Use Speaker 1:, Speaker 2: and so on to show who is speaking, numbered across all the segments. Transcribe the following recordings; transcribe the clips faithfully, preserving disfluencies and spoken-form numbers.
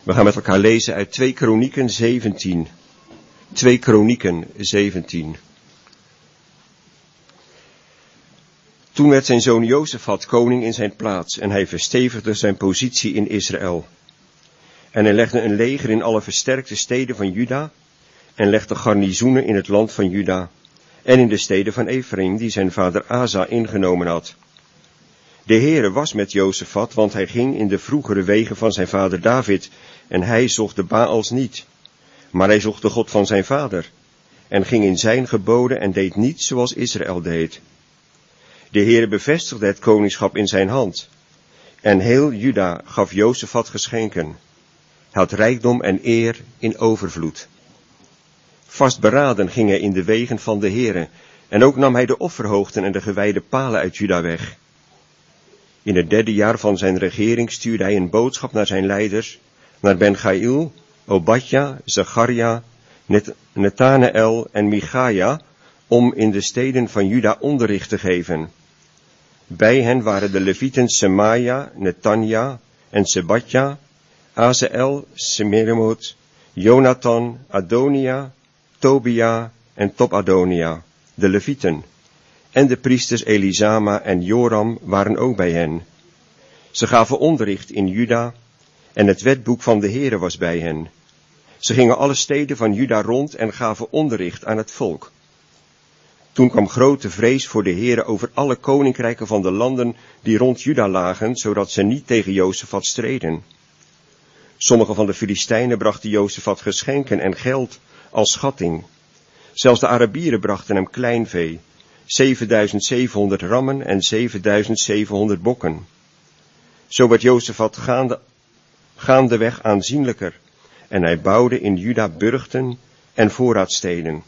Speaker 1: We gaan met elkaar lezen uit twee Kronieken zeventien. twee Kronieken zeventien. Toen werd zijn zoon Jozefat koning in zijn plaats en hij verstevigde zijn positie in Israël. En hij legde een leger in alle versterkte steden van Juda en legde garnizoenen in het land van Juda en in de steden van Ephraim die zijn vader Asa ingenomen had. De Heere was met Jozefat, want hij ging in de vroegere wegen van zijn vader David en hij zocht de Baals niet, maar hij zocht de God van zijn vader en ging in zijn geboden en deed niet zoals Israël deed. De Heere bevestigde het koningschap in zijn hand en heel Juda gaf Jozefat geschenken. Hij had rijkdom en eer in overvloed. Vastberaden ging hij in de wegen van de Heere en ook nam hij de offerhoogten en de gewijde palen uit Juda weg. In het derde jaar van zijn regering stuurde hij een boodschap naar zijn leiders, naar Ben-Gaïl, Obadja, Zacharia, Net- Netanael en Michaja, om in de steden van Juda onderricht te geven. Bij hen waren de Levieten Semaja, Netanja en Sebadja, Azael, Semeremot, Jonathan, Adonia, Tobia en Tobadonia, de Levieten. En de priesters Elisama en Joram waren ook bij hen. Ze gaven onderricht in Juda en het wetboek van de Heere was bij hen. Ze gingen alle steden van Juda rond en gaven onderricht aan het volk. Toen kwam grote vrees voor de Heere over alle koninkrijken van de landen die rond Juda lagen, zodat ze niet tegen Jozefat streden. Sommige van de Filistijnen brachten Jozefat geschenken en geld als schatting. Zelfs de Arabieren brachten hem kleinvee, zevenduizend zevenhonderd rammen en zevenduizend zevenhonderd bokken. Zo werd Jozefat gaande, gaandeweg aanzienlijker en hij bouwde in Juda burchten en voorraadsteden.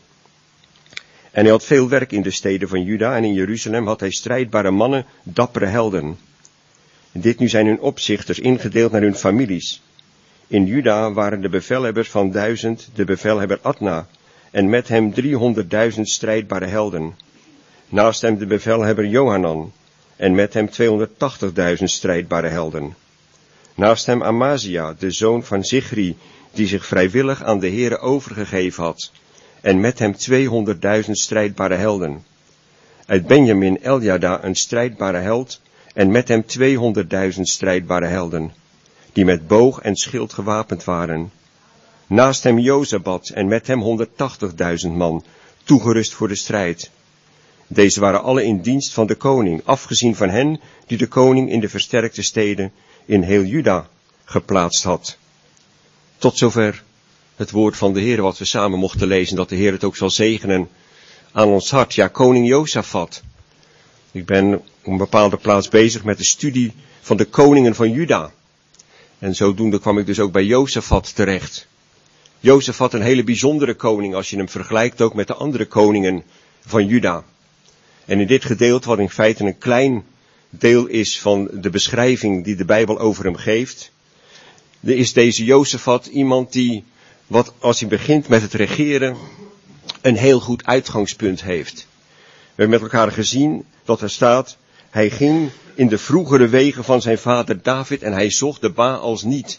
Speaker 1: En hij had veel werk in de steden van Juda en in Jeruzalem had hij strijdbare mannen, dappere helden. Dit nu zijn hun opzichters ingedeeld naar hun families. In Juda waren de bevelhebbers van duizend de bevelhebber Adna en met hem driehonderdduizend strijdbare helden. Naast hem de bevelhebber Johanan en met hem tweehonderdtachtigduizend strijdbare helden. Naast hem Amazia, de zoon van Zichri, die zich vrijwillig aan de Heere overgegeven had, en met hem tweehonderdduizend strijdbare helden. Uit Benjamin Eljada een strijdbare held, en met hem tweehonderdduizend strijdbare helden, die met boog en schild gewapend waren. Naast hem Jozabad, en met hem honderdtachtigduizend man, toegerust voor de strijd. Deze waren alle in dienst van de koning, afgezien van hen die de koning in de versterkte steden in heel Juda geplaatst had. Tot zover het woord van de Heer wat we samen mochten lezen, dat de Heer het ook zal zegenen aan ons hart. Ja, koning Jozefat. Ik ben op een bepaalde plaats bezig met de studie van de koningen van Juda. En zodoende kwam ik dus ook bij Jozefat terecht. Jozefat een hele bijzondere koning als je hem vergelijkt ook met de andere koningen van Juda. En in dit gedeelte, wat in feite een klein deel is van de beschrijving die de Bijbel over hem geeft, is deze Jozefat iemand die, wat als hij begint met het regeren, een heel goed uitgangspunt heeft. We hebben met elkaar gezien dat er staat, hij ging in de vroegere wegen van zijn vader David en hij zocht de Baals niet.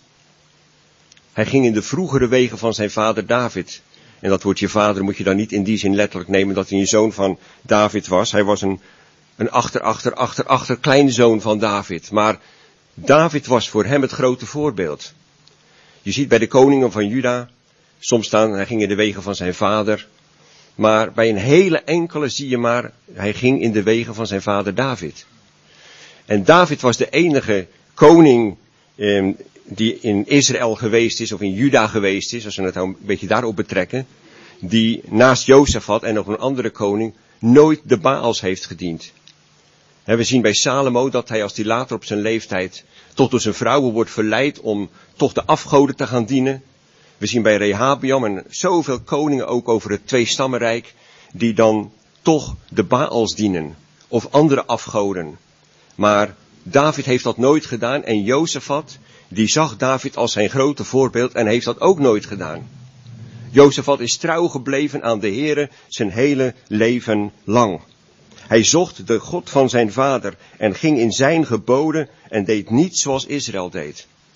Speaker 1: Hij ging in de vroegere wegen van zijn vader David. En dat woordje vader moet je dan niet in die zin letterlijk nemen dat hij een zoon van David was. Hij was een, een achter, achter, achter, achter kleinzoon van David. Maar David was voor hem het grote voorbeeld. Je ziet bij de koningen van Juda, soms staan, hij ging in de wegen van zijn vader. Maar bij een hele enkele zie je maar, hij ging in de wegen van zijn vader David. En David was de enige koning eh, die in Israël geweest is, of in Juda geweest is, als we het nou een beetje daarop betrekken, die naast Jozefat en nog een andere koning nooit de Baals heeft gediend. We zien bij Salomo dat hij, als hij later op zijn leeftijd toch door zijn vrouwen wordt verleid om toch de afgoden te gaan dienen. We zien bij Rehabiam en zoveel koningen ook over het tweestammenrijk die dan toch de Baals dienen of andere afgoden. Maar David heeft dat nooit gedaan en Jozefat, die zag David als zijn grote voorbeeld en heeft dat ook nooit gedaan. Jozefat is trouw gebleven aan de Heere zijn hele leven lang. Hij zocht de God van zijn vader en ging in zijn geboden en deed niet zoals Israël deed.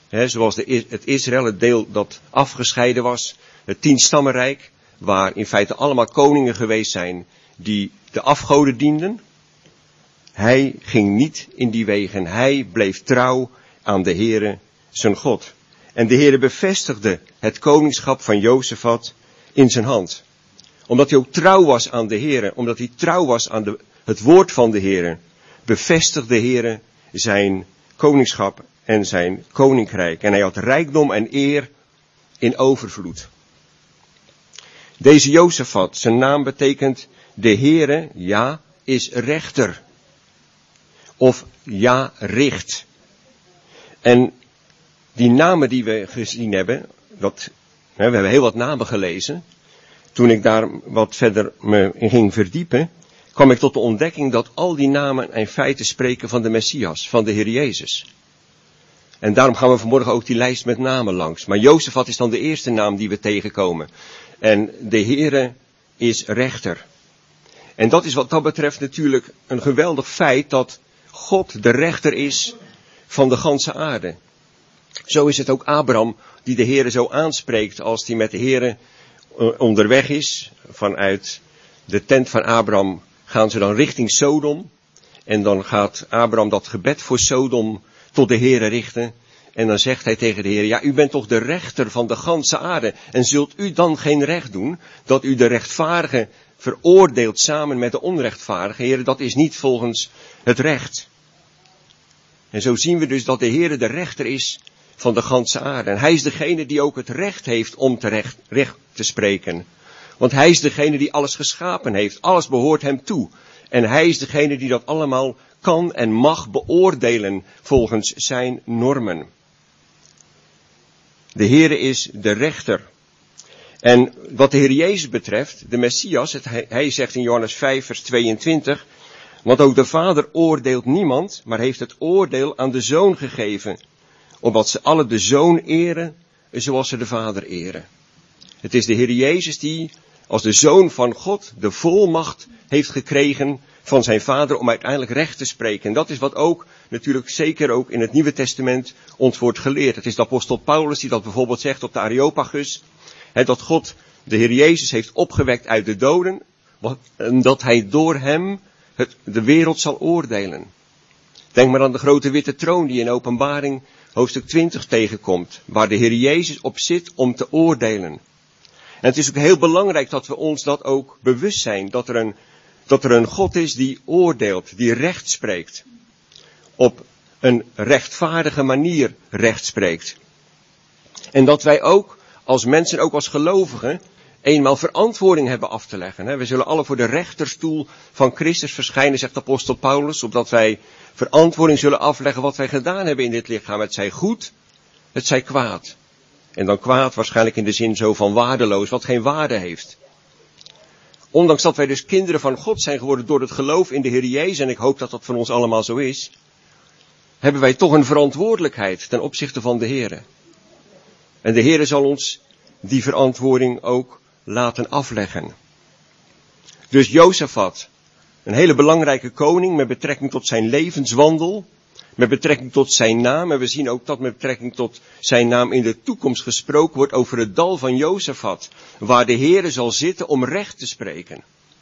Speaker 1: He, zoals de, het Israël, het deel dat afgescheiden was, het tienstammenrijk, waar in feite allemaal koningen geweest zijn die de afgoden dienden. Hij ging niet in die wegen, hij bleef trouw aan de Heere, zijn God. En de Heere bevestigde het koningschap van Jozefat in zijn hand. Omdat hij ook trouw was aan de Heere, omdat hij trouw was aan de, het woord van de Heere, bevestigde de Heere zijn koningschap en zijn koninkrijk. En hij had rijkdom en eer in overvloed. Deze Jozefat, zijn naam betekent de Heere, ja, is rechter. Of ja, richt. En die namen die we gezien hebben, dat, hè, we hebben heel wat namen gelezen. Toen ik daar wat verder me in ging verdiepen, kwam ik tot de ontdekking dat al die namen in feite spreken van de Messias, van de Heer Jezus. En daarom gaan we vanmorgen ook die lijst met namen langs. Maar Jozefat is dan de eerste naam die we tegenkomen. En de Heere is rechter. En dat is wat dat betreft natuurlijk een geweldig feit dat God de rechter is van de ganse aarde. Zo is het ook Abraham die de Heere zo aanspreekt als hij met de Heere onderweg is. Vanuit de tent van Abraham gaan ze dan richting Sodom. En dan gaat Abraham dat gebed voor Sodom tot de Heere richten. En dan zegt hij tegen de Heer, ja, u bent toch de rechter van de ganse aarde. En zult u dan geen recht doen, dat u de rechtvaardige veroordeelt samen met de onrechtvaardige? Heer, dat is niet volgens het recht. En zo zien we dus dat de Heer de rechter is van de ganse aarde. En hij is degene die ook het recht heeft om terecht, recht te spreken. Want hij is degene die alles geschapen heeft. Alles behoort hem toe. En hij is degene die dat allemaal kan en mag beoordelen volgens zijn normen. De Heere is de rechter. En wat de Heer Jezus betreft, de Messias, het, hij, hij zegt in Johannes vijf vers tweeëntwintig, want ook de Vader oordeelt niemand, maar heeft het oordeel aan de Zoon gegeven, opdat ze alle de Zoon eren, zoals ze de Vader eren. Het is de Heer Jezus die als de Zoon van God de volmacht heeft gekregen van zijn Vader om uiteindelijk recht te spreken. En dat is wat ook, natuurlijk zeker ook in het Nieuwe Testament ons wordt geleerd. Het is de apostel Paulus die dat bijvoorbeeld zegt op de Areopagus. He, dat God de Heer Jezus heeft opgewekt uit de doden. En dat hij door hem het, de wereld zal oordelen. Denk maar aan de grote witte troon die in Openbaring hoofdstuk twintig tegenkomt. Waar de Heer Jezus op zit om te oordelen. En het is ook heel belangrijk dat we ons dat ook bewust zijn. Dat er een, dat er een God is die oordeelt, die recht spreekt. Op een rechtvaardige manier recht spreekt. En dat wij ook als mensen, ook als gelovigen, eenmaal verantwoording hebben af te leggen. We zullen alle voor de rechterstoel van Christus verschijnen, zegt apostel Paulus, opdat wij verantwoording zullen afleggen wat wij gedaan hebben in dit lichaam. Het zij goed, het zij kwaad. En dan kwaad waarschijnlijk in de zin zo van waardeloos, wat geen waarde heeft. Ondanks dat wij dus kinderen van God zijn geworden door het geloof in de Heer Jezus, en ik hoop dat dat van ons allemaal zo is, hebben wij toch een verantwoordelijkheid ten opzichte van de Heer. En de Heer zal ons die verantwoording ook laten afleggen. Dus Jozefat, een hele belangrijke koning met betrekking tot zijn levenswandel, met betrekking tot zijn naam. En we zien ook dat met betrekking tot zijn naam in de toekomst gesproken wordt over het dal van Jozefat, waar de Heere zal zitten om recht te spreken.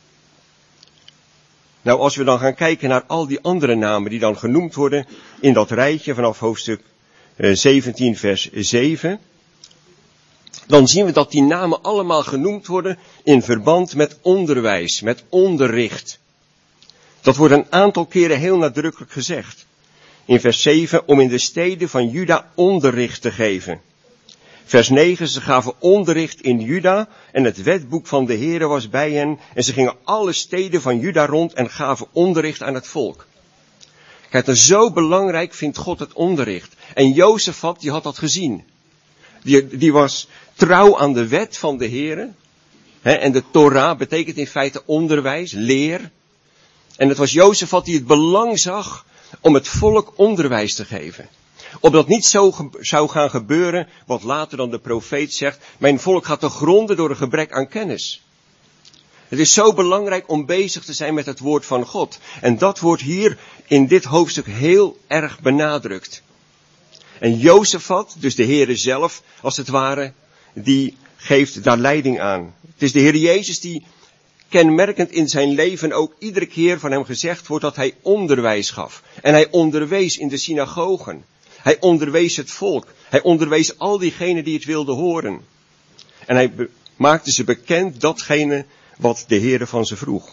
Speaker 1: Nou, als we dan gaan kijken naar al die andere namen die dan genoemd worden in dat rijtje vanaf hoofdstuk zeventien vers zeven, dan zien we dat die namen allemaal genoemd worden in verband met onderwijs, met onderricht. Dat wordt een aantal keren heel nadrukkelijk gezegd. In vers zeven, om in de steden van Juda onderricht te geven. Vers negen, ze gaven onderricht in Juda en het wetboek van de Heere was bij hen. En ze gingen alle steden van Juda rond en gaven onderricht aan het volk. Kijk, en zo belangrijk vindt God het onderricht. En Jozefat, die had dat gezien. Die, die was trouw aan de wet van de Heere. He, en de Torah betekent in feite onderwijs, leer. En het was Jozefat die het belang zag om het volk onderwijs te geven. Opdat niet zo ge- zou gaan gebeuren wat later dan de profeet zegt, mijn volk gaat te gronden door een gebrek aan kennis. Het is zo belangrijk om bezig te zijn met het woord van God. En dat wordt hier in dit hoofdstuk heel erg benadrukt. En Jozefat, dus de Heere zelf, als het ware, die geeft daar leiding aan. Het is de Heer Jezus die kenmerkend in zijn leven ook iedere keer van hem gezegd wordt dat hij onderwijs gaf. En hij onderwees in de synagogen. Hij onderwees het volk. Hij onderwees al diegenen die het wilden horen. En hij be- maakte ze bekend datgene wat de Heere van ze vroeg.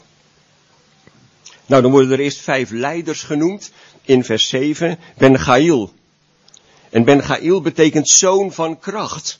Speaker 1: Nou, dan worden er eerst vijf leiders genoemd in vers zeven. Ben Gaïl. En Ben Gaïl betekent zoon van kracht.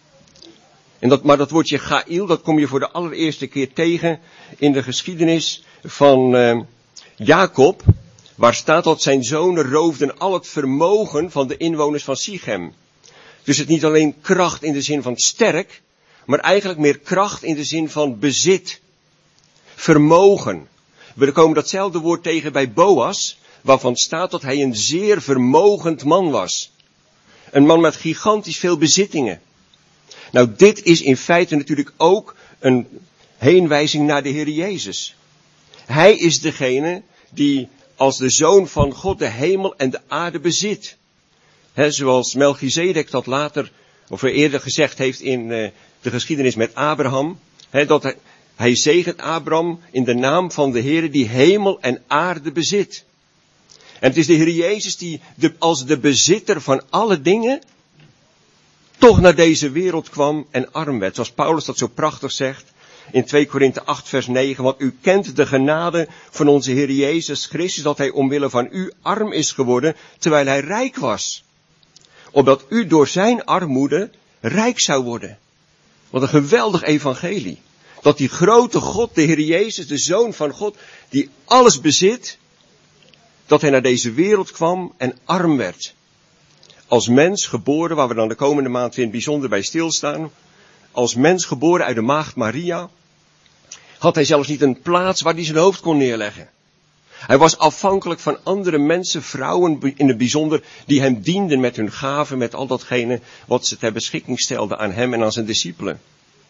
Speaker 1: En dat, maar dat woordje Gaïl, dat kom je voor de allereerste keer tegen in de geschiedenis van uh, Jacob, waar staat dat zijn zonen roofden al het vermogen van de inwoners van Sichem. Dus het niet alleen kracht in de zin van sterk, maar eigenlijk meer kracht in de zin van bezit, vermogen. We komen datzelfde woord tegen bij Boas, waarvan staat dat hij een zeer vermogend man was. Een man met gigantisch veel bezittingen. Nou, dit is in feite natuurlijk ook een heenwijzing naar de Heer Jezus. Hij is degene die als de Zoon van God de hemel en de aarde bezit. He, zoals Melchizedek dat later, of eerder gezegd heeft in uh, de geschiedenis met Abraham. He, dat hij, hij zegent Abraham in de naam van de Heer die hemel en aarde bezit. En het is de Heer Jezus die de, als de bezitter van alle dingen toch naar deze wereld kwam en arm werd. Zoals Paulus dat zo prachtig zegt in twee Korinthe acht vers negen. Want u kent de genade van onze Heer Jezus Christus, dat hij omwille van u arm is geworden, terwijl hij rijk was. Opdat u door zijn armoede rijk zou worden. Wat een geweldig evangelie. Dat die grote God, de Heer Jezus, de Zoon van God, die alles bezit, dat hij naar deze wereld kwam en arm werd. Als mens geboren, waar we dan de komende maand weer in het bijzonder bij stilstaan. Als mens geboren uit de maagd Maria, had hij zelfs niet een plaats waar hij zijn hoofd kon neerleggen. Hij was afhankelijk van andere mensen, vrouwen in het bijzonder, die hem dienden met hun gaven, met al datgene wat ze ter beschikking stelden aan hem en aan zijn discipelen.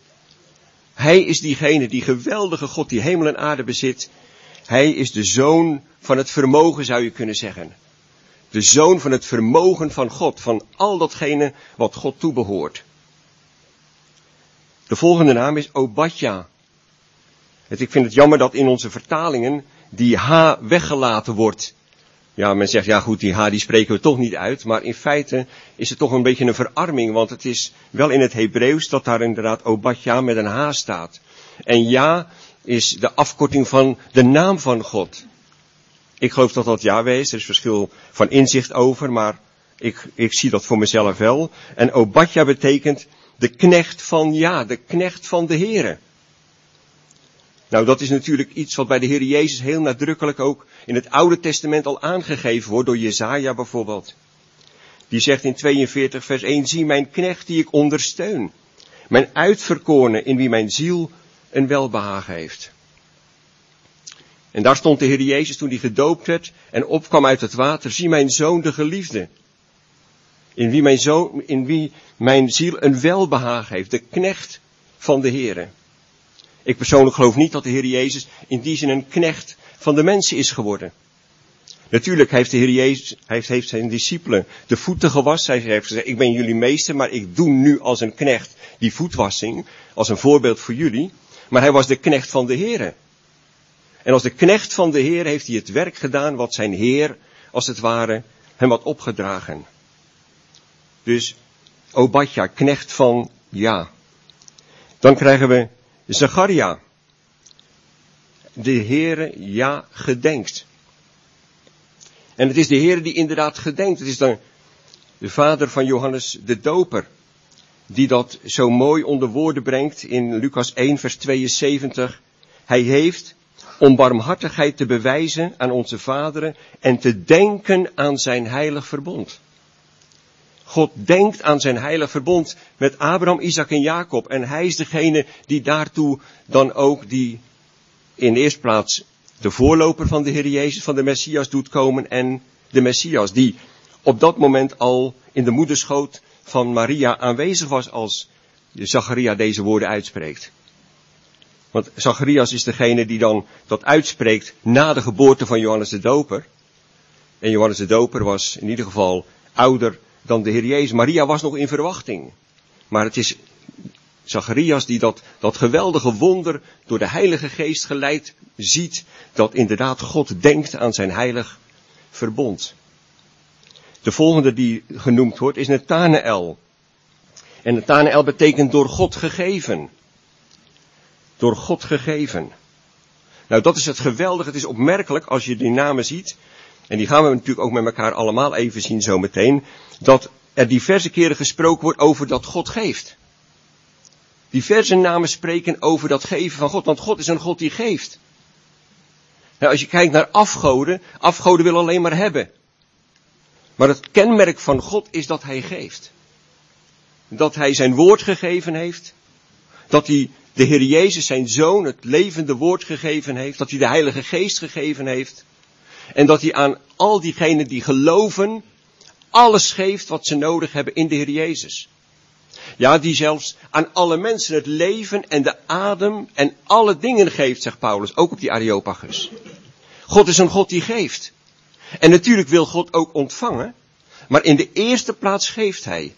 Speaker 1: Hij is diegene, die geweldige God, die hemel en aarde bezit. Hij is de zoon van het vermogen, zou je kunnen zeggen. De zoon van het vermogen van God, van al datgene wat God toebehoort. De volgende naam is Obadja. Ik vind het jammer dat in onze vertalingen die H weggelaten wordt. Ja, men zegt, ja goed, die H die spreken we toch niet uit. Maar in feite is het toch een beetje een verarming. Want het is wel in het Hebreeuws dat daar inderdaad Obadja met een H staat. En ja is de afkorting van de naam van God. Ik geloof dat dat Yahweh is. Er is verschil van inzicht over, maar ik, ik zie dat voor mezelf wel. En Obadja betekent de knecht van ja, de knecht van de Heere. Nou, dat is natuurlijk iets wat bij de Heer Jezus heel nadrukkelijk ook in het Oude Testament al aangegeven wordt, door Jesaja bijvoorbeeld. Die zegt in tweeënveertig vers één, zie mijn knecht die ik ondersteun. Mijn uitverkorene in wie mijn ziel een welbehagen heeft. En daar stond de Heer Jezus toen hij gedoopt werd en opkwam uit het water. Zie mijn zoon de geliefde. In wie mijn, zoon, in wie mijn ziel een welbehagen heeft. De knecht van de Heere. Ik persoonlijk geloof niet dat de Heer Jezus in die zin een knecht van de mensen is geworden. Natuurlijk heeft de Heer Jezus, heeft, heeft zijn discipelen de voeten gewassen. Hij heeft gezegd, ik ben jullie meester, maar ik doe nu als een knecht die voetwassing. Als een voorbeeld voor jullie. Maar hij was de knecht van de Heere. En als de knecht van de Heer heeft hij het werk gedaan wat zijn Heer, als het ware, hem had opgedragen. Dus Obadja, knecht van ja. Dan krijgen we Zacharia. De Heere ja gedenkt. En het is de Heere die inderdaad gedenkt. Het is dan de vader van Johannes de Doper, die dat zo mooi onder woorden brengt in Lucas één vers tweeënzeventig. Hij heeft om barmhartigheid te bewijzen aan onze vaderen en te denken aan zijn heilig verbond. God denkt aan zijn heilig verbond met Abraham, Isaac en Jacob. En hij is degene die daartoe dan ook die in de eerste plaats de voorloper van de Heer Jezus, van de Messias doet komen. En de Messias die op dat moment al in de moederschoot van Maria aanwezig was als Zacharia deze woorden uitspreekt. Want Zacharias is degene die dan dat uitspreekt na de geboorte van Johannes de Doper. En Johannes de Doper was in ieder geval ouder dan de Heer Jezus. Maria was nog in verwachting. Maar het is Zacharias die dat, dat geweldige wonder door de Heilige Geest geleid ziet, dat inderdaad God denkt aan zijn heilig verbond. De volgende die genoemd wordt is Nathanael. En Nathanael betekent door God gegeven. Door God gegeven. Nou, dat is het geweldige. Het is opmerkelijk als je die namen ziet. En die gaan we natuurlijk ook met elkaar allemaal even zien zo meteen. Dat er diverse keren gesproken wordt over dat God geeft. Diverse namen spreken over dat geven van God. Want God is een God die geeft. Nou, als je kijkt naar afgoden. Afgoden willen alleen maar hebben. Maar het kenmerk van God is dat hij geeft. Dat hij zijn woord gegeven heeft. Dat hij de Heer Jezus, zijn Zoon, het levende woord gegeven heeft. Dat hij de Heilige Geest gegeven heeft. En dat hij aan al diegenen die geloven, alles geeft wat ze nodig hebben in de Heer Jezus. Ja, die zelfs aan alle mensen het leven en de adem en alle dingen geeft, zegt Paulus, ook op die Areopagus. God is een God die geeft. En natuurlijk wil God ook ontvangen, maar in de eerste plaats geeft hij.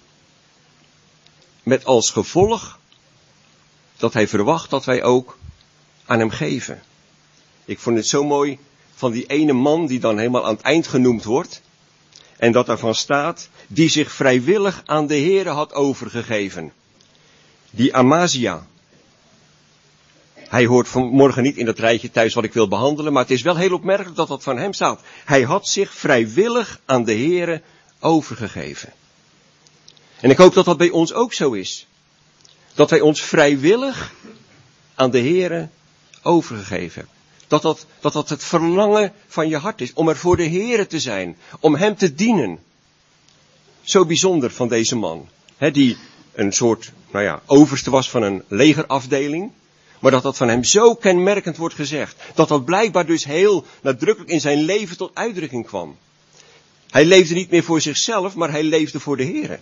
Speaker 1: Met als gevolg dat hij verwacht dat wij ook aan hem geven. Ik vond het zo mooi van die ene man die dan helemaal aan het eind genoemd wordt. En dat daarvan staat, die zich vrijwillig aan de Heere had overgegeven. Die Amazia. Hij hoort vanmorgen niet in dat rijtje thuis wat ik wil behandelen, maar het is wel heel opmerkelijk dat dat van hem staat. Hij had zich vrijwillig aan de Heere overgegeven. En ik hoop dat dat bij ons ook zo is. Dat wij ons vrijwillig aan de Heere overgegeven hebben. Dat dat, dat dat het verlangen van je hart is om er voor de Heere te zijn. Om hem te dienen. Zo bijzonder van deze man. He, die een soort, nou ja, overste was van een legerafdeling. Maar dat dat van hem zo kenmerkend wordt gezegd. Dat dat blijkbaar dus heel nadrukkelijk in zijn leven tot uitdrukking kwam. Hij leefde niet meer voor zichzelf, maar hij leefde voor de Heere.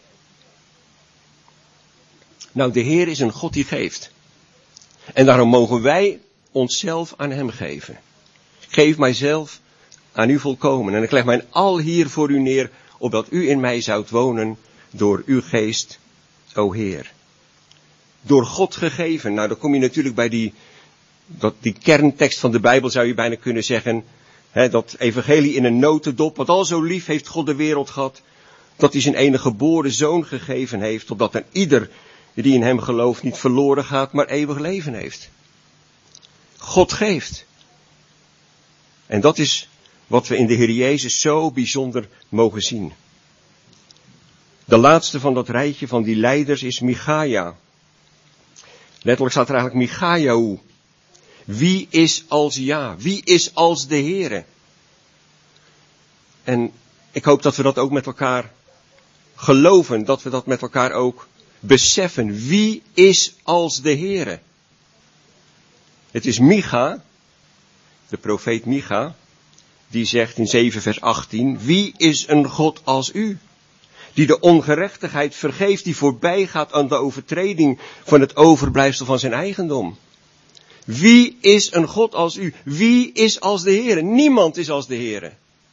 Speaker 1: Nou, de Heer is een God die geeft. En daarom mogen wij onszelf aan hem geven. Ik geef mijzelf aan u volkomen. En ik leg mijn al hier voor u neer, opdat u in mij zoudt wonen door uw geest, o Heer. Door God gegeven. Nou, dan kom je natuurlijk bij die, dat, die kerntekst van de Bijbel, zou je bijna kunnen zeggen. Hè, dat evangelie in een notendop. Want al zo lief heeft God de wereld gehad, dat hij zijn enige geboren zoon gegeven heeft, opdat een ieder die in hem gelooft niet verloren gaat, maar eeuwig leven heeft. God geeft. En dat is wat we in de Heer Jezus zo bijzonder mogen zien. De laatste van dat rijtje van die leiders is Michaja. Letterlijk staat er eigenlijk Michajahu. Wie is als ja? Wie is als de Heere? En ik hoop dat we dat ook met elkaar geloven. Dat we dat met elkaar ook beseffen. Wie is als de Heere? Het is Micha, de profeet Micha, die zegt in zeven vers achttien, wie is een God als u? Die de ongerechtigheid vergeeft, die voorbij gaat aan de overtreding van het overblijfsel van zijn eigendom. Wie is een God als u? Wie is als de Heere? Niemand is als de Heere.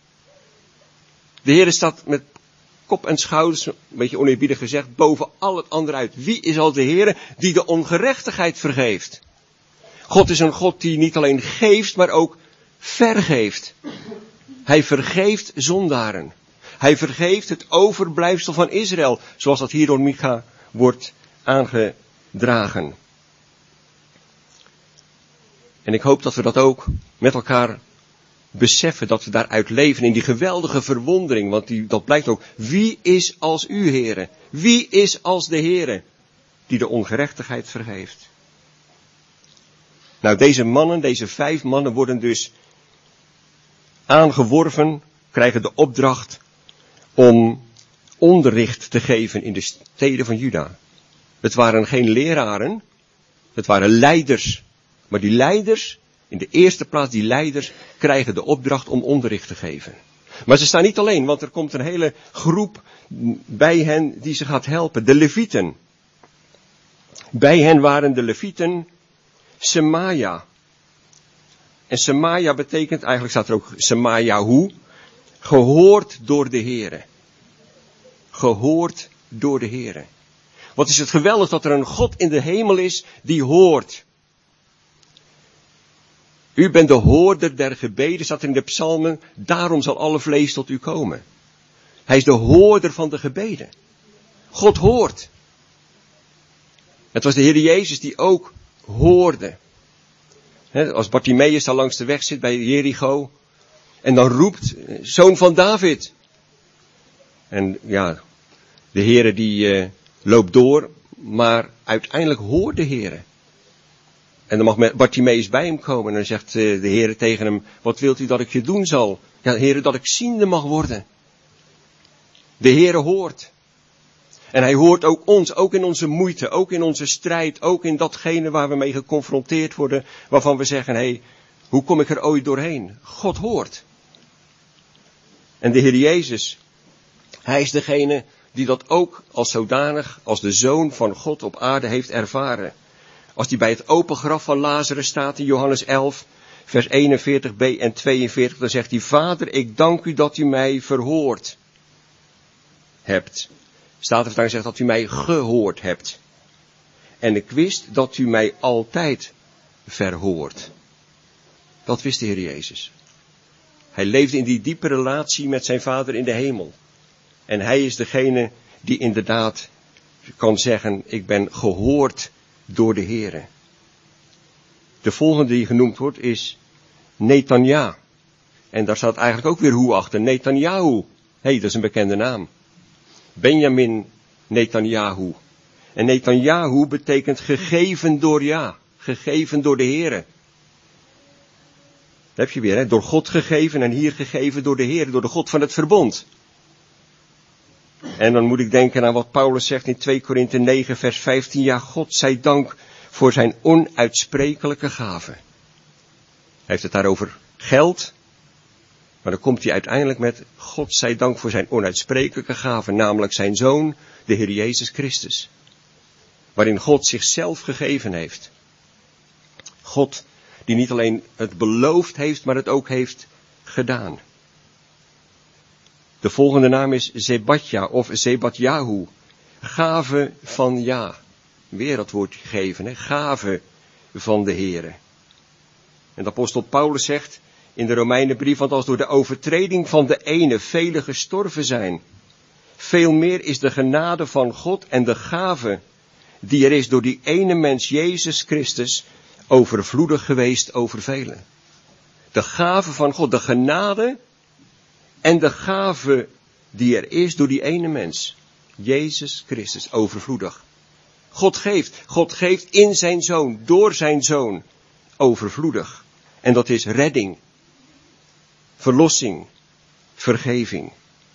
Speaker 1: De Heere staat met kop en schouders, een beetje oneerbiedig gezegd, boven al het andere uit. Wie is als de Heere die de ongerechtigheid vergeeft? God is een God die niet alleen geeft, maar ook vergeeft. Hij vergeeft zondaren. Hij vergeeft het overblijfsel van Israël, zoals dat hier door Micha wordt aangedragen. En ik hoop dat we dat ook met elkaar beseffen, dat we daaruit leven in die geweldige verwondering, want die, dat blijkt ook. Wie is als u, Heere? Wie is als de Heere die de ongerechtigheid vergeeft? Nou, deze mannen, deze vijf mannen worden dus aangeworven, krijgen de opdracht om onderricht te geven in de steden van Juda. Het waren geen leraren, het waren leiders. Maar die leiders, in de eerste plaats die leiders, krijgen de opdracht om onderricht te geven. Maar ze staan niet alleen, want er komt een hele groep bij hen die ze gaat helpen. De Levieten. Bij hen waren de Levieten Semaja. En Semaja betekent, eigenlijk staat er ook Semajahu, gehoord door de Heere. gehoord door de Heere. Wat is het geweldig dat er een God in de hemel is die hoort. U bent de hoorder der gebeden, staat er in de psalmen, daarom zal alle vlees tot u komen. Hij is de hoorder van de gebeden. God hoort. Het was de Heer Jezus die ook hoorde. He, als Bartimaeus daar langs de weg zit bij Jericho. En dan roept, zoon van David. En ja, de Heere die uh, loopt door. Maar uiteindelijk hoort de Heere. En dan mag Bartimaeus bij hem komen. En dan zegt uh, de Heere tegen hem, wat wilt u dat ik je doen zal? Ja, Heere, dat ik ziende mag worden. De Heere hoort. En hij hoort ook ons, ook in onze moeite, ook in onze strijd, ook in datgene waar we mee geconfronteerd worden, waarvan we zeggen, hé, hey, hoe kom ik er ooit doorheen? God hoort. En de Heer Jezus, hij is degene die dat ook als zodanig, als de Zoon van God op aarde heeft ervaren. Als die bij het open graf van Lazarus staat in Johannes elf, vers eenenveertig b en tweeënveertig, dan zegt hij, Vader, ik dank u dat u mij verhoord hebt. Statenvertaling zegt dat u mij gehoord hebt. En ik wist dat u mij altijd verhoort. Dat wist de Heer Jezus. Hij leefde in die diepe relatie met zijn Vader in de hemel. En hij is degene die inderdaad kan zeggen, ik ben gehoord door de Heere. De volgende die genoemd wordt is Netanja. En daar staat eigenlijk ook weer hoe achter. Netanyahu. Hé, hey, dat is een bekende naam. Benjamin Netanyahu. En Netanyahu betekent gegeven door ja. Gegeven door de Heere. Dat heb je weer, hè? Door God gegeven en hier gegeven door de Heere. Door de God van het verbond. En dan moet ik denken aan wat Paulus zegt in twee Korinthe negen vers vijftien. Ja, God zij dank voor zijn onuitsprekelijke gave. Hij heeft het daarover geld. Maar dan komt hij uiteindelijk met God zij dank voor zijn onuitsprekelijke gave. Namelijk zijn Zoon, de Heer Jezus Christus. Waarin God zichzelf gegeven heeft. God die niet alleen het beloofd heeft, maar het ook heeft gedaan. De volgende naam is Zebatja of Zebatjahu. Gave van ja. Weer dat woord gegeven, hè? Gave van de Heere. En de apostel Paulus zegt in de Romeinenbrief, want als door de overtreding van de ene velen gestorven zijn, veel meer is de genade van God en de gave die er is door die ene mens Jezus Christus overvloedig geweest over velen. De gave van God, de genade en de gave die er is door die ene mens, Jezus Christus, overvloedig. God geeft, God geeft in zijn Zoon, door zijn Zoon, overvloedig. En dat is redding, verlossing, vergeving.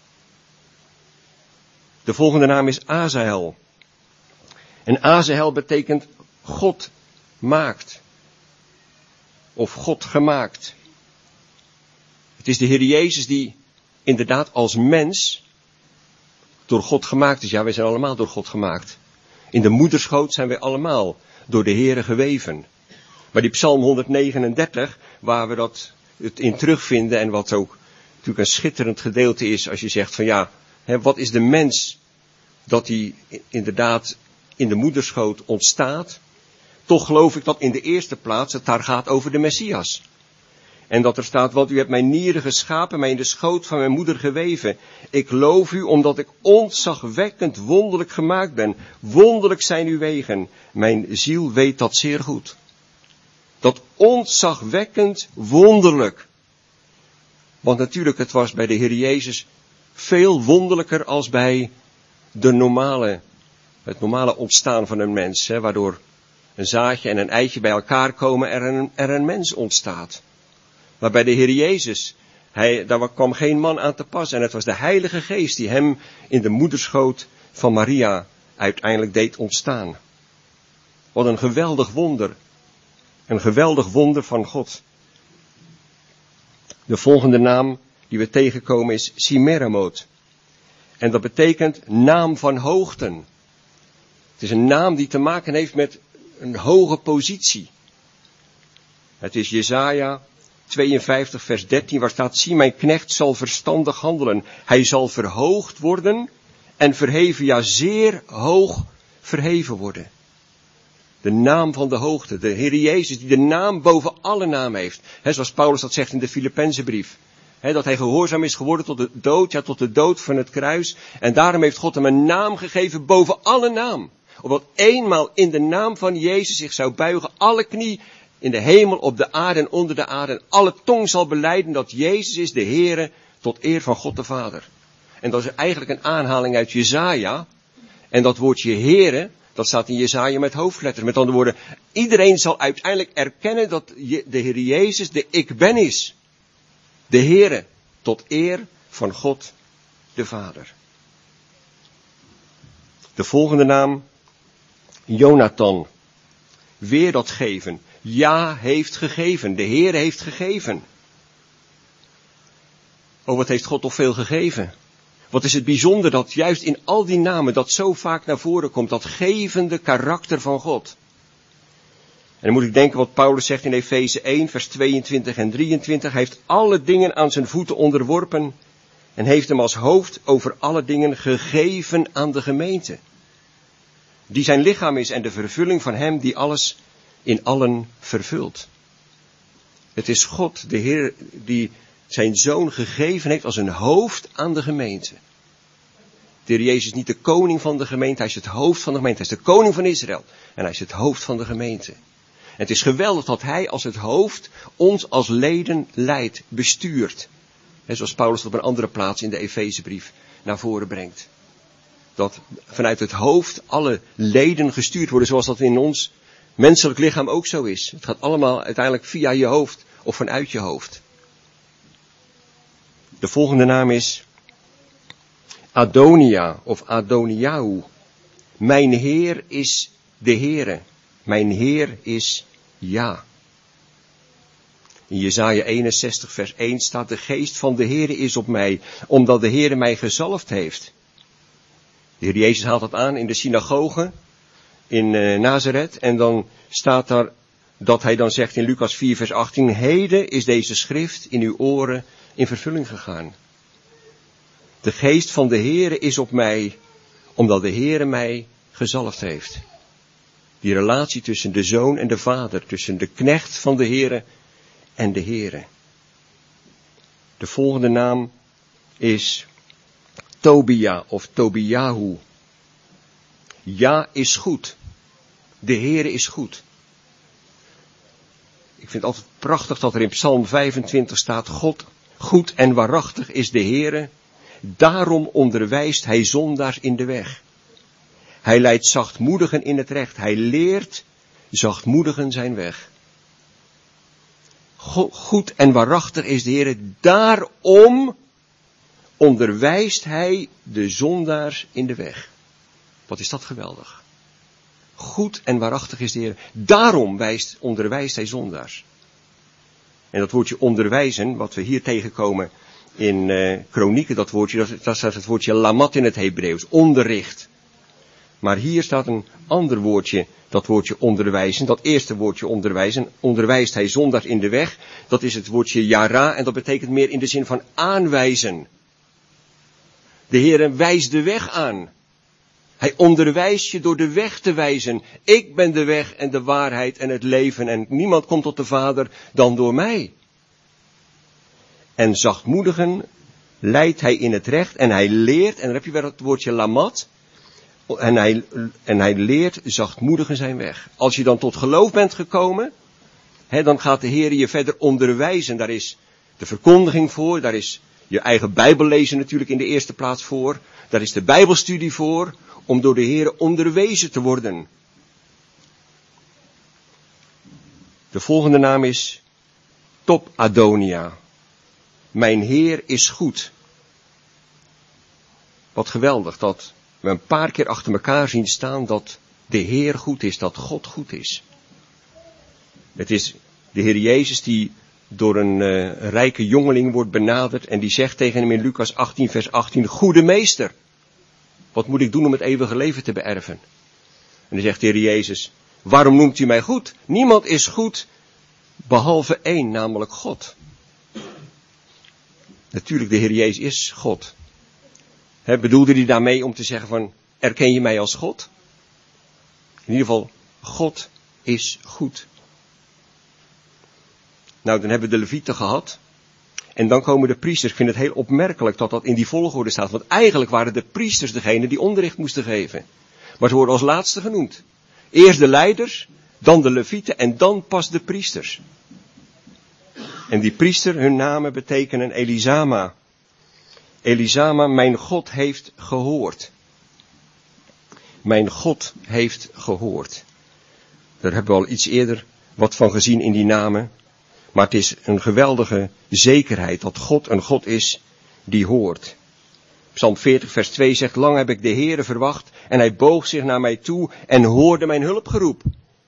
Speaker 1: De volgende naam is Azael. En Azael betekent God maakt. Of God gemaakt. Het is de Heer Jezus die inderdaad als mens door God gemaakt is. Ja, wij zijn allemaal door God gemaakt. In de moederschoot zijn wij allemaal door de Heere geweven. Maar die Psalm honderdnegenendertig, waar we dat het in terugvinden en wat ook natuurlijk een schitterend gedeelte is als je zegt van ja, hè, wat is de mens dat die inderdaad in de moederschoot ontstaat? Toch geloof ik dat in de eerste plaats het daar gaat over de Messias. En dat er staat, want u hebt mijn nieren geschapen, mij in de schoot van mijn moeder geweven. Ik loof u omdat ik ontzagwekkend wonderlijk gemaakt ben. Wonderlijk zijn uw wegen. Mijn ziel weet dat zeer goed. Dat ontzagwekkend wonderlijk. Want natuurlijk, het was bij de Heer Jezus veel wonderlijker als bij de normale, het normale ontstaan van een mens. Hè, waardoor een zaadje en een eitje bij elkaar komen en er een, er een mens ontstaat. Maar bij de Heer Jezus, hij, daar kwam geen man aan te pas. En het was de Heilige Geest die hem in de moederschoot van Maria uiteindelijk deed ontstaan. Wat een geweldig wonder. Een geweldig wonder van God. De volgende naam die we tegenkomen is Simeramot. En dat betekent naam van hoogten. Het is een naam die te maken heeft met een hoge positie. Het is Jesaja tweeënvijftig vers dertien waar staat, zie mijn knecht zal verstandig handelen. Hij zal verhoogd worden en verheven, ja zeer hoog verheven worden. De naam van de hoogte, de Heer Jezus die de naam boven alle naam heeft. He, zoals Paulus dat zegt in de Filippenzenbrief. He, dat hij gehoorzaam is geworden tot de dood, ja tot de dood van het kruis. En daarom heeft God hem een naam gegeven boven alle naam. Opdat eenmaal in de naam van Jezus zich zou buigen alle knie in de hemel, op de aarde en onder de aarde. En alle tong zal belijden dat Jezus is de Heere tot eer van God de Vader. En dat is eigenlijk een aanhaling uit Jesaja. En dat woordje Heere, dat staat in Jesaja met hoofdletters. Met andere woorden, iedereen zal uiteindelijk erkennen dat de Heer Jezus de Ik Ben is. De Heere, tot eer van God de Vader. De volgende naam, Jonathan. Weer dat geven. Ja, heeft gegeven. De Heer heeft gegeven. Oh, wat heeft God toch veel gegeven. Wat is het bijzonder dat juist in al die namen dat zo vaak naar voren komt. Dat gevende karakter van God. En dan moet ik denken wat Paulus zegt in Efeze één, vers tweeëntwintig en drieëntwintig. Hij heeft alle dingen aan zijn voeten onderworpen. En heeft hem als hoofd over alle dingen gegeven aan de gemeente. Die zijn lichaam is en de vervulling van hem die alles in allen vervult. Het is God, de Heer, die zijn zoon gegeven heeft als een hoofd aan de gemeente. De Heer Jezus is niet de koning van de gemeente, hij is het hoofd van de gemeente. Hij is de koning van Israël en hij is het hoofd van de gemeente. En het is geweldig dat hij als het hoofd ons als leden leidt, bestuurt. He, zoals Paulus op een andere plaats in de Efezebrief naar voren brengt. Dat vanuit het hoofd alle leden gestuurd worden zoals dat in ons menselijk lichaam ook zo is. Het gaat allemaal uiteindelijk via je hoofd of vanuit je hoofd. De volgende naam is Adonia of Adoniahu. Mijn Heer is de Heere. Mijn Heer is Ja. In Jesaja eenenzestig vers één staat: de geest van de Heere is op mij, omdat de Heere mij gezalfd heeft. De Heer Jezus haalt dat aan in de synagoge in uh, Nazareth. En dan staat daar dat hij dan zegt in Lucas vier vers achttien: heden is deze schrift in uw oren in vervulling gegaan. De geest van de Heere is op mij, omdat de Heere mij gezalfd heeft. Die relatie tussen de Zoon en de Vader, tussen de knecht van de Heere en de Heere. De volgende naam is Tobia of Tobiahu. Ja is goed. De Heere is goed. Ik vind het altijd prachtig dat er in Psalm vijfentwintig staat: God, goed en waarachtig is de Heere. Daarom onderwijst hij zondaars in de weg. Hij leidt zachtmoedigen in het recht. Hij leert zachtmoedigen zijn weg. Goed en waarachtig is de Heer. Daarom onderwijst hij de zondaars in de weg. Wat is dat geweldig. Goed en waarachtig is de Heer. Daarom wijst, onderwijst hij zondaars. En dat woordje onderwijzen, wat we hier tegenkomen in uh, Kronieken, dat woordje, dat, dat staat het woordje lamat in het Hebreeuws. Onderricht. Maar hier staat een ander woordje, dat woordje onderwijzen. Dat eerste woordje onderwijzen, onderwijst hij zondaars in de weg. Dat is het woordje jara en dat betekent meer in de zin van aanwijzen. De Heere wijst de weg aan. Hij onderwijst je door de weg te wijzen. Ik ben de weg en de waarheid en het leven en niemand komt tot de Vader dan door mij. En zachtmoedigen leidt hij in het recht en hij leert, en dan heb je weer het woordje lamat. En hij, en hij leert zachtmoedigen zijn weg. Als je dan tot geloof bent gekomen, hè, dan gaat de Heer je verder onderwijzen. Daar is de verkondiging voor, daar is je eigen Bijbel lezen natuurlijk in de eerste plaats voor. Daar is de Bijbelstudie voor, om door de Heer onderwezen te worden. De volgende naam is Top Adonia. Mijn Heer is goed. Wat geweldig dat we een paar keer achter elkaar zien staan dat de Heer goed is, dat God goed is. Het is de Heer Jezus die door een uh, rijke jongeling wordt benaderd en die zegt tegen hem in Lucas achttien vers achttien, goede meester, wat moet ik doen om het eeuwige leven te beërven? En dan zegt de Heer Jezus, waarom noemt u mij goed? Niemand is goed behalve één, namelijk God. Natuurlijk, de Heer Jezus is God. He, bedoelde hij daarmee om te zeggen van, erken je mij als God? In ieder geval, God is goed. Nou, dan hebben we de Levieten gehad. En dan komen de priesters. Ik vind het heel opmerkelijk dat dat in die volgorde staat. Want eigenlijk waren de priesters degene die onderricht moesten geven. Maar ze worden als laatste genoemd. Eerst de leiders, dan de Levieten en dan pas de priesters. En die priester, hun namen betekenen Elisama. Elisama, mijn God heeft gehoord. Mijn God heeft gehoord. Daar hebben we al iets eerder wat van gezien in die namen. Maar het is een geweldige zekerheid dat God een God is die hoort. Psalm veertig vers twee zegt, lang heb ik de Heere verwacht en hij boog zich naar mij toe en hoorde mijn hulpgeroep.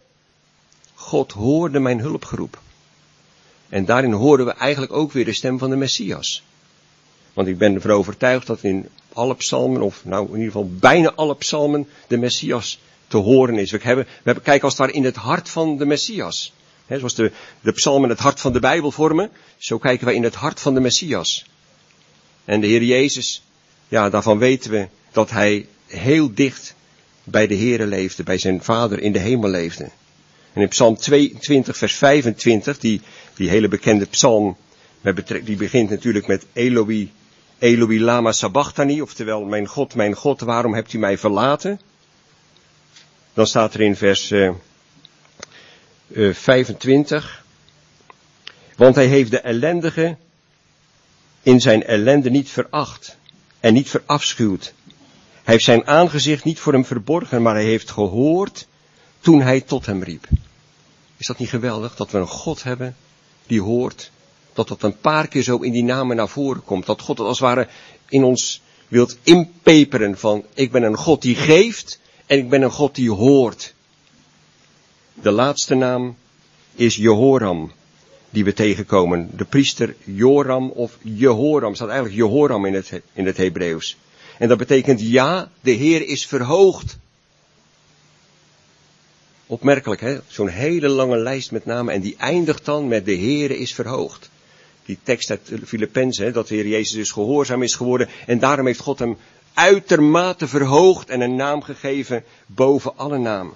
Speaker 1: God hoorde mijn hulpgeroep. En daarin horen we eigenlijk ook weer de stem van de Messias. Want ik ben ervan overtuigd dat in alle psalmen, of nou in ieder geval bijna alle psalmen, de Messias te horen is. We hebben, we hebben kijken als het ware in het hart van de Messias. He, zoals de, de psalmen het hart van de Bijbel vormen, zo kijken wij in het hart van de Messias. En de Heer Jezus, ja, daarvan weten we dat hij heel dicht bij de Heere leefde, bij zijn Vader in de hemel leefde. En in Psalm tweeëntwintig vers vijfentwintig, die, die hele bekende psalm, die begint natuurlijk met Eloi, Eloi lama sabachthani, oftewel, mijn God, mijn God, waarom hebt u mij verlaten? Dan staat er in vers uh, uh, vijfentwintig, want hij heeft de ellendige in zijn ellende niet veracht en niet verafschuwd. Hij heeft zijn aangezicht niet voor hem verborgen, maar hij heeft gehoord toen hij tot hem riep. Is dat niet geweldig, dat we een God hebben die hoort, dat dat een paar keer zo in die namen naar voren komt, dat God het als het ware in ons wilt inpeperen van, ik ben een God die geeft en ik ben een God die hoort. De laatste naam is Jehoram, die we tegenkomen. De priester Joram of Jehoram, staat eigenlijk Jehoram in het, in het Hebreeuws. En dat betekent, ja, de Heer is verhoogd. Opmerkelijk, hè? Zo'n hele lange lijst met namen en die eindigt dan met de Heere is verhoogd. Die tekst uit Filippenzen, dat de Heer Jezus dus gehoorzaam is geworden en daarom heeft God hem uitermate verhoogd en een naam gegeven boven alle namen.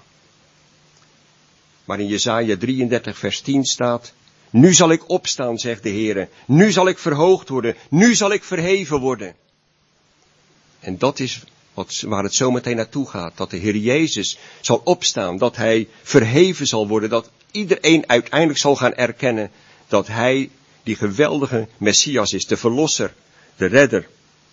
Speaker 1: Maar in Jesaja drieëndertig vers tien staat, nu zal ik opstaan, zegt de Heere, nu zal ik verhoogd worden, nu zal ik verheven worden. En dat is wat, waar het zo meteen naartoe gaat, dat de Heer Jezus zal opstaan, dat hij verheven zal worden, dat iedereen uiteindelijk zal gaan erkennen dat hij die geweldige Messias is, de verlosser, de redder,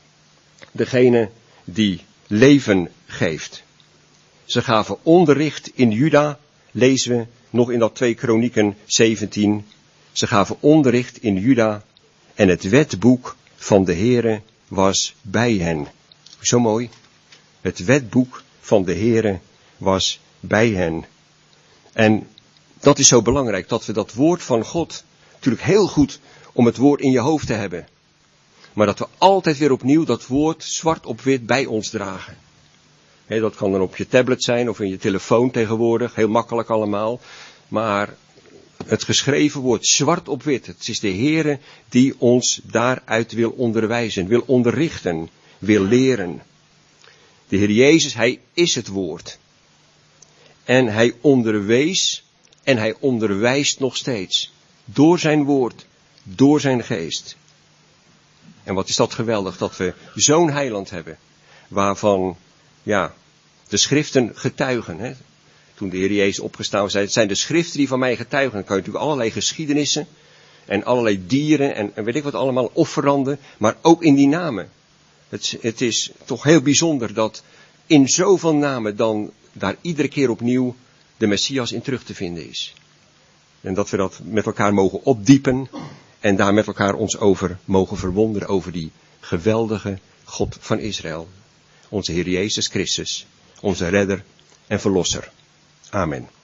Speaker 1: degene die leven geeft. Ze gaven onderricht in Juda, lezen we nog in dat twee Kronieken zeventien. Ze gaven onderricht in Juda en het wetboek van de Heere was bij hen. Zo mooi. Het wetboek van de Heere was bij hen. En dat is zo belangrijk, dat we dat woord van God, natuurlijk heel goed om het woord in je hoofd te hebben. Maar dat we altijd weer opnieuw dat woord zwart op wit bij ons dragen. He, dat kan dan op je tablet zijn of in je telefoon tegenwoordig, heel makkelijk allemaal. Maar het geschreven woord zwart op wit, het is de Heere die ons daaruit wil onderwijzen, wil onderrichten, wil leren. De Heer Jezus, hij is het woord. En hij onderwees en hij onderwijst nog steeds. Door zijn woord, door zijn geest. En wat is dat geweldig dat we zo'n heiland hebben. Waarvan, ja, de schriften getuigen. Hè? Toen de Heer Jezus opgestaan zei, het zijn de schriften die van mij getuigen. Dan kan je natuurlijk allerlei geschiedenissen en allerlei dieren en, en weet ik wat allemaal, offeranden. Maar ook in die namen. Het, het is toch heel bijzonder dat in zoveel namen dan daar iedere keer opnieuw de Messias in terug te vinden is. En dat we dat met elkaar mogen opdiepen en daar met elkaar ons over mogen verwonderen over die geweldige God van Israël. Onze Heer Jezus Christus, onze redder en verlosser. Amen.